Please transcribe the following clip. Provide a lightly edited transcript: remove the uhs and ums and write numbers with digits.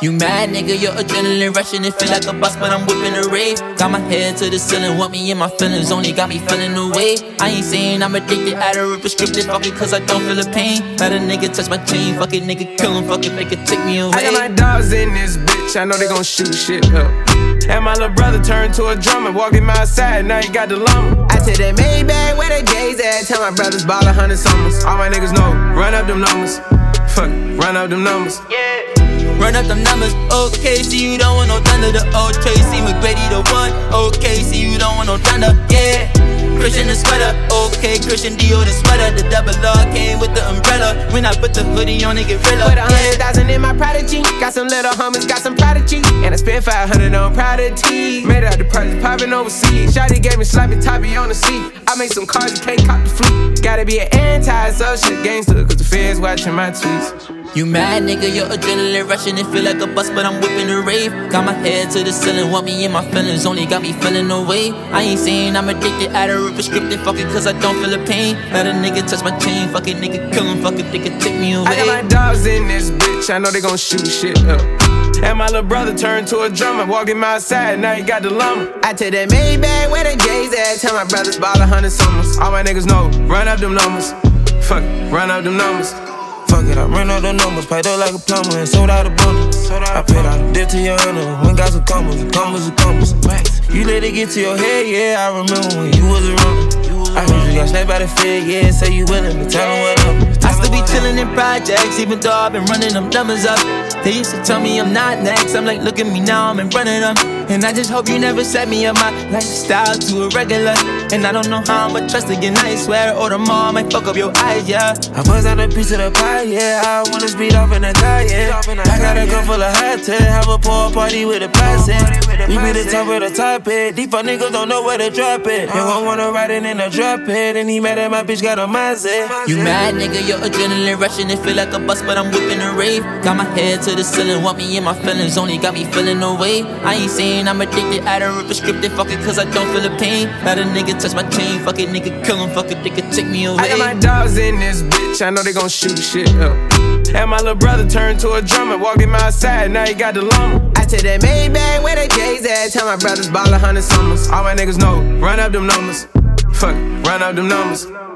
You mad, nigga, your adrenaline rushing. It feel like a bus, but I'm whipping a rave. Got my head to the ceiling, want me in my feelings, only got me feeling away. I ain't saying I'm addicted, out of prescriptive, fuck it, cause I don't feel the pain. Let a nigga touch my chain, fuck it, nigga, kill him, fuck it, make it take me away. I got my dogs in this bitch, I know they gon' shoot shit up. And my little brother turned to a drummer, walking my side, now he got the llama. I take that Maybach where the J's at, tell my brothers ball 100 summers. All my niggas know, run up them numbers. Fuck, run up them numbers. Yeah. Run up them numbers, okay, see you don't want no thunder. The old Tracy McGrady the one, okay, see you don't want no thunder, yeah. Christian the sweater, okay, Christian Dior the sweater. The double R came with the umbrella. When I put the hoodie on, it get realer. Put 100,000 in my Prodigy. Got some little homies, got some Prodigy. And I spent 500 on Prodigy. Made out the project poppin' overseas. Shawty gave me sloppy toppy on the seat. I made some cars, you can't cop the fleet. Gotta be an anti-social gangster, cause the feds watching my tweets. You mad, nigga, your adrenaline rushing. It feel like a bus, but I'm whipping a rave. Got my head to the ceiling, want me in my feelings, only got me feeling away. I ain't saying I'm addicted, out of prescriptive, fuck it, cause I don't feel the pain. Let a nigga touch my chain, fuck it, nigga, kill him, fuck it, they can take me away. I got my dogs in this bitch, I know they gon' shoot shit up. And my little brother turned to a drummer, walking my side, now he got the llama. I take that Maybach where the J's at, tell my brothers ball 100 summers. All my niggas know, run up them numbers. Fuck, run up them numbers. Fuck it, I ran out the numbers, paid up like a plumber and sold out a bundle. I paid out a dip to your honor, when got some commas, the commas, the commas. You let it get to your head, yeah, I remember when you was around. I heard you got snaked by the fed, yeah, say you willing to tell them what up. I still be chillin' in projects, even though I've been running them numbers up. They used to tell me I'm not next, I'm like, look at me now, I'm in running them. And I just hope you never set me up my lifestyle to a regular. And I don't know how I'ma trust again, I swear, or tomorrow I might fuck up your eyes, yeah. I bust out a piece of the pie, yeah, I wanna speed off in the car, yeah. I got a gun full of hot tech, have a pool party with a plastic. We be the top of the top it, these fuck niggas don't know where to drop it. They won't wanna ride it in a drop it, and he mad at my bitch got a mindset. You mad, nigga, your adrenaline rushing. It feel like a bus, but I'm whipping a rave. Got my head to the ceiling, want me in my feelings, only got me feeling away. I ain't saying I'm addicted, out of prescriptive, fuck it, cause I don't feel the pain. Let a nigga touch my chain, fuck it, nigga, kill him, fuck it, they can take me away. I got my dogs in this bitch, I know they gon' shoot shit up. And my little brother turned to a drummer, walking my side, now he got the llama. I take that Maybach where the J's at, tell my brothers ball 100 summers. All my niggas know, run up them numbers. Fuck, run up them numbers.